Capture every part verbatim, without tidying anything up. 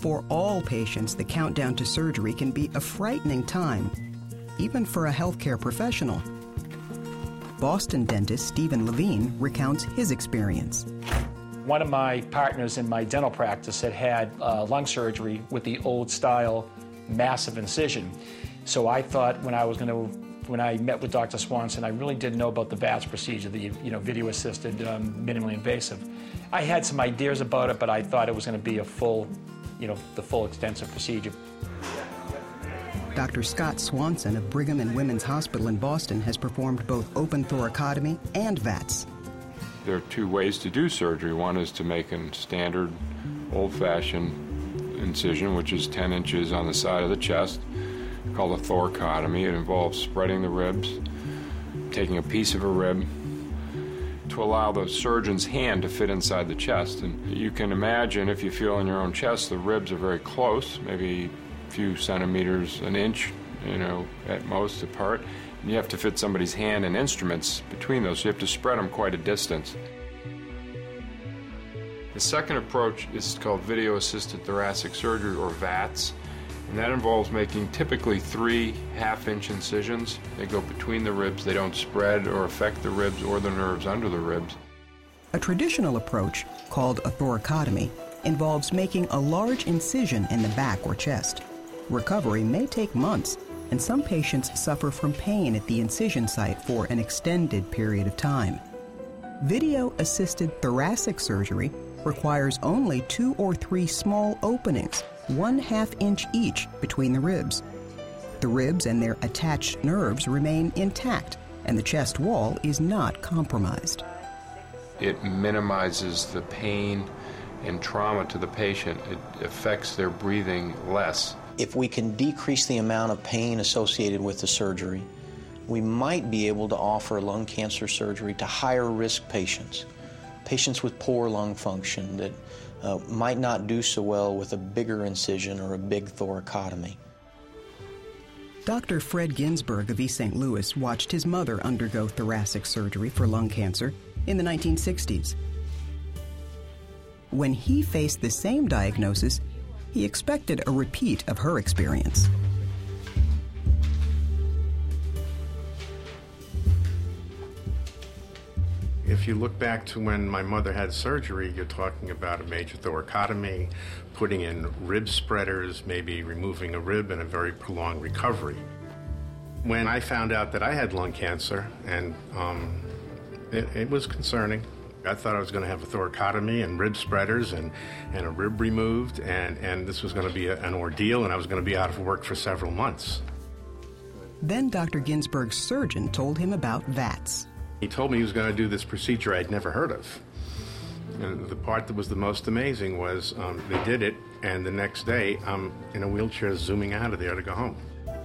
For all patients, the countdown to surgery can be a frightening time, even for a healthcare professional. Boston dentist Stephen Levine recounts his experience. One of my partners in my dental practice had had uh, lung surgery with the old-style massive incision. So I thought when I was going to, when I met with Doctor Swanson, I really didn't know about the V A T S procedure, the you know video-assisted, um, minimally invasive. I had some ideas about it, but I thought it was going to be a full, you know, the full extensive procedure. Doctor Scott Swanson of Brigham and Women's Hospital in Boston has performed both open thoracotomy and V A T S. There are two ways to do surgery. One is to make a standard, old-fashioned incision, which is ten inches on the side of the chest, called a thoracotomy. It involves spreading the ribs, taking a piece of a rib to allow the surgeon's hand to fit inside the chest. And you can imagine, if you feel in your own chest, the ribs are very close, maybe a few centimeters, an inch, you know, at most apart. And you have to fit somebody's hand and instruments between those, so you have to spread them quite a distance. The second approach is called video-assisted thoracic surgery, or V A T S, and that involves making typically three half-inch incisions. They go between the ribs. They don't spread or affect the ribs or the nerves under the ribs. A traditional approach, called a thoracotomy, involves making a large incision in the back or chest. Recovery may take months, and some patients suffer from pain at the incision site for an extended period of time. Video-assisted thoracic surgery requires only two or three small openings, one half inch each, between the ribs. The ribs and their attached nerves remain intact, and the chest wall is not compromised. It minimizes the pain and trauma to the patient. It affects their breathing less. If we can decrease the amount of pain associated with the surgery, we might be able to offer lung cancer surgery to higher risk patients, patients with poor lung function that uh, might not do so well with a bigger incision or a big thoracotomy. Doctor Fred Ginsburg of East Saint Louis watched his mother undergo thoracic surgery for lung cancer in the nineteen sixties. When he faced the same diagnosis, he expected a repeat of her experience. If you look back to when my mother had surgery, you're talking about a major thoracotomy, putting in rib spreaders, maybe removing a rib, and a very prolonged recovery. When I found out that I had lung cancer, and um, it, it was concerning. I thought I was going to have a thoracotomy and rib spreaders and, and a rib removed, and, and this was going to be a, an ordeal, and I was going to be out of work for several months. Then Doctor Ginsburg's surgeon told him about V A T S. He told me he was going to do this procedure I'd never heard of. And the part that was the most amazing was um, they did it, and the next day I'm in a wheelchair zooming out of there to go home.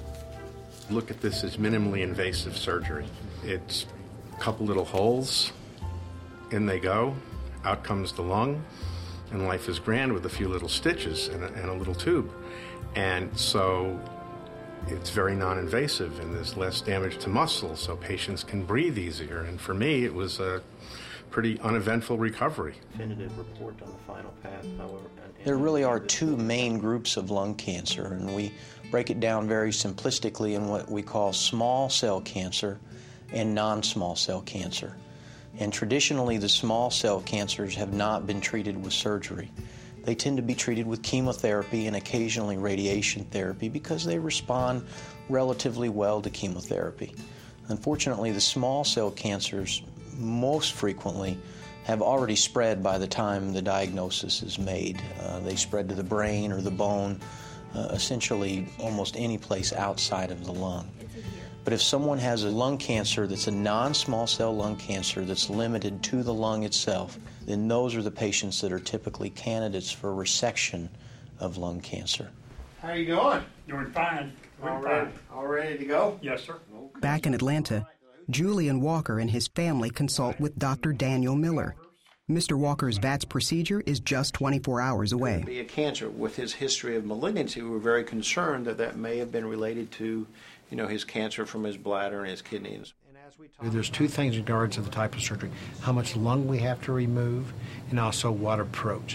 Look at this as minimally invasive surgery. It's a couple little holes. In they go, out comes the lung, and life is grand with a few little stitches and a, and a little tube. And so it's very non-invasive, and there's less damage to muscle, so patients can breathe easier. And for me, it was a pretty uneventful recovery. Definitive report on the final path, however. There really are two main groups of lung cancer, and we break it down very simplistically in what we call small cell cancer and non-small cell cancer. And traditionally, the small cell cancers have not been treated with surgery. They tend to be treated with chemotherapy and occasionally radiation therapy because they respond relatively well to chemotherapy. Unfortunately, the small cell cancers most frequently have already spread by the time the diagnosis is made. Uh, they spread to the brain or the bone, uh, essentially almost any place outside of the lung. But if someone has a lung cancer that's a non-small cell lung cancer that's limited to the lung itself, then those are the patients that are typically candidates for resection of lung cancer. How are you doing? Doing fine. Doing all, fine. ready, all ready to go? Yes, sir. Back in Atlanta, Julian Walker and his family consult with Doctor Daniel Miller. Mister Walker's V A T S procedure is just twenty-four hours away. It could be a cancer. With his history of malignancy, we were very concerned that that may have been related to, you know, his cancer from his bladder and his kidneys. There's two things in regards to the type of surgery: how much lung we have to remove, and also what approach.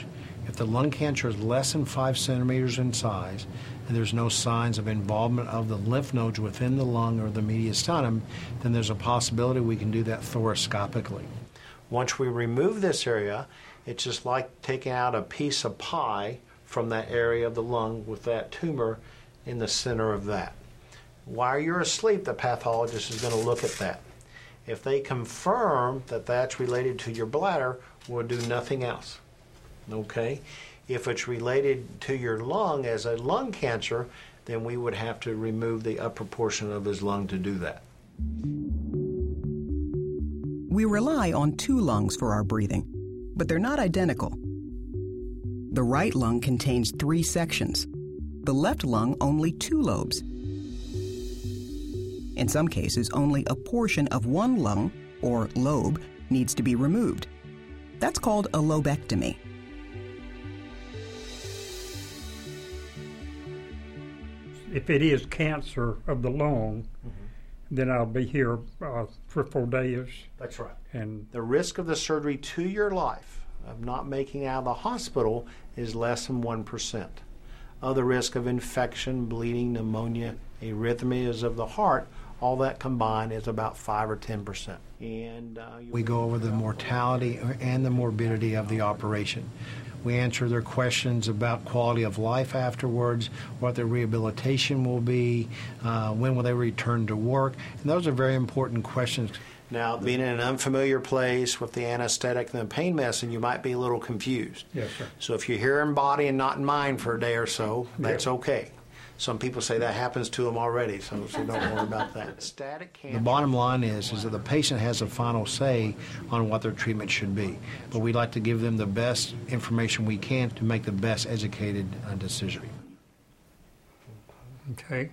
If the lung cancer is less than five centimeters in size and there's no signs of involvement of the lymph nodes within the lung or the mediastinum, then there's a possibility we can do that thoracoscopically. Once we remove this area, it's just like taking out a piece of pie from that area of the lung with that tumor in the center of that. While you're asleep, the pathologist is going to look at that. If they confirm that that's related to your bladder, we'll do nothing else. Okay? If it's related to your lung as a lung cancer, then we would have to remove the upper portion of his lung to do that. We rely on two lungs for our breathing, but they're not identical. The right lung contains three sections. The left lung only two lobes. In some cases, only a portion of one lung, or lobe, needs to be removed. That's called a lobectomy. If it is cancer of the lung, mm-hmm. then I'll be here uh, for four days. That's right. And the risk of the surgery to your life of not making it out of the hospital is less than one percent. Other risk of infection, bleeding, pneumonia, arrhythmias of the heart, all that combined is about five or ten percent. And uh, we go over the mortality and the morbidity of the operation. We answer their questions about quality of life afterwards, what their rehabilitation will be, uh, when will they return to work, and those are very important questions. Now, being in an unfamiliar place with the anesthetic and the pain medicine, you might be a little confused. Yes, sir. So if you're here in body and not in mind for a day or so, that's yep. okay. Some people say that happens to them already, so, so don't worry about that. Static cancer. The bottom line is, is that the patient has a final say on what their treatment should be. But we'd like to give them the best information we can to make the best educated uh, decision. Okay.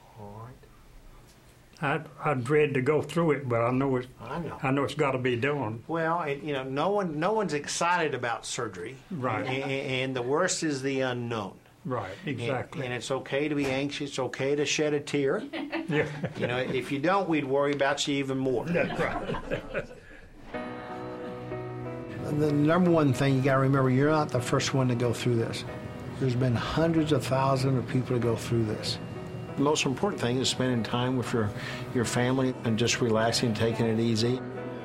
I I dread to go through it, but I know it's I know, I know it's got to be done. Well, it, you know, no one no one's excited about surgery, right? And, and the worst is the unknown. Right, exactly. And, and it's okay to be anxious. It's okay to shed a tear. Yeah. You know, if you don't, we'd worry about you even more. That's right. The number one thing you got to remember, you're not the first one to go through this. There's been hundreds of thousands of people to go through this. The most important thing is spending time with your, your family and just relaxing, taking it easy.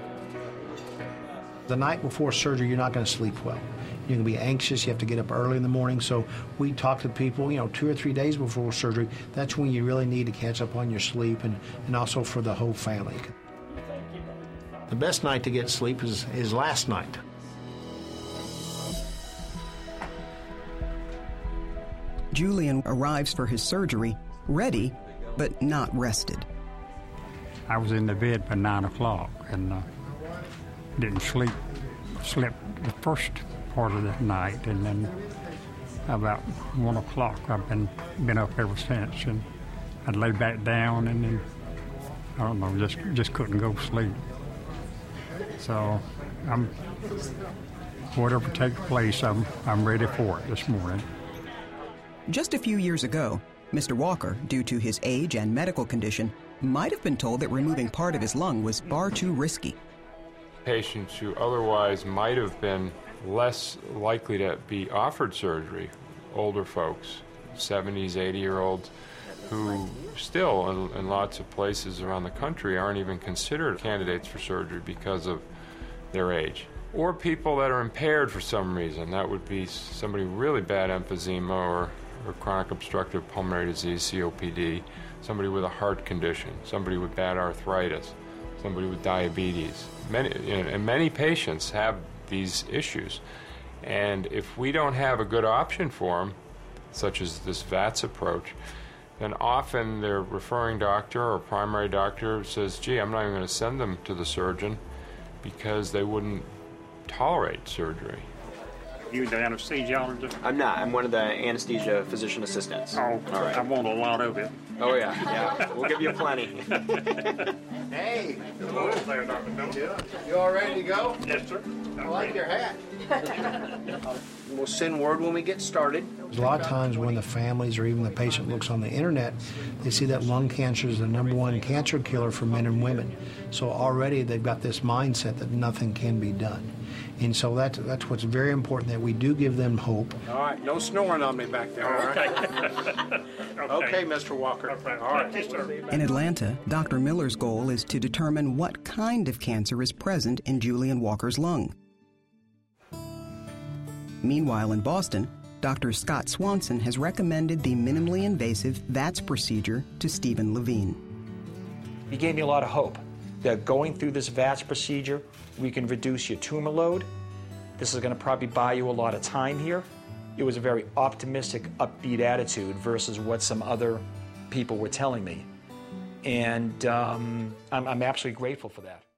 The night before surgery, you're not going to sleep well. You're going to be anxious. You have to get up early in the morning. So we talk to people, you know, two or three days before surgery. That's when you really need to catch up on your sleep, and, and also for the whole family. The best night to get sleep is, is last night. Julian arrives for his surgery ready, but not rested. I was in the bed by nine o'clock and uh, didn't sleep. Slept the first part of the night, and then about one o'clock I've been been up ever since, and I'd lay back down and then I don't know, just just couldn't go to sleep. So I'm whatever takes place, I'm I'm ready for it this morning. Just a few years ago, Mister Walker, due to his age and medical condition, might have been told that removing part of his lung was far too risky. Patients who otherwise might have been less likely to be offered surgery, older folks, seventies, eighty-year-olds, who still, in, in lots of places around the country, aren't even considered candidates for surgery because of their age. Or people that are impaired for some reason. That would be somebody with really bad emphysema or, or chronic obstructive pulmonary disease, C O P D, somebody with a heart condition, somebody with bad arthritis, somebody with diabetes. Many, you know, and many patients have these issues. And if we don't have a good option for them, such as this V A T S approach, then often their referring doctor or primary doctor says, gee, I'm not even going to send them to the surgeon because they wouldn't tolerate surgery. You the anesthesiologist? I'm not. I'm one of the anesthesia physician assistants. Oh, all right. I want a lot of it. Oh, yeah, yeah. We'll give you plenty. Hey. Hello there, Doctor Miller. You all ready to go? Yes, sir. I like your hat. We'll send word when we get started. A lot of times when the families or even the patient looks on the internet, they see that lung cancer is the number one cancer killer for men and women. So already they've got this mindset that nothing can be done. And so that's, that's what's very important, that we do give them hope. All right, no snoring on me back there, all right? Okay, okay Mister Walker. Okay. All right. In Atlanta, Doctor Miller's goal is to determine what kind of cancer is present in Julian Walker's lung. Meanwhile, in Boston, Doctor Scott Swanson has recommended the minimally invasive V A T S procedure to Stephen Levine. He gave me a lot of hope that going through this V A T S procedure, we can reduce your tumor load. This is going to probably buy you a lot of time here. It was a very optimistic, upbeat attitude versus what some other people were telling me. And um, I'm, I'm absolutely grateful for that.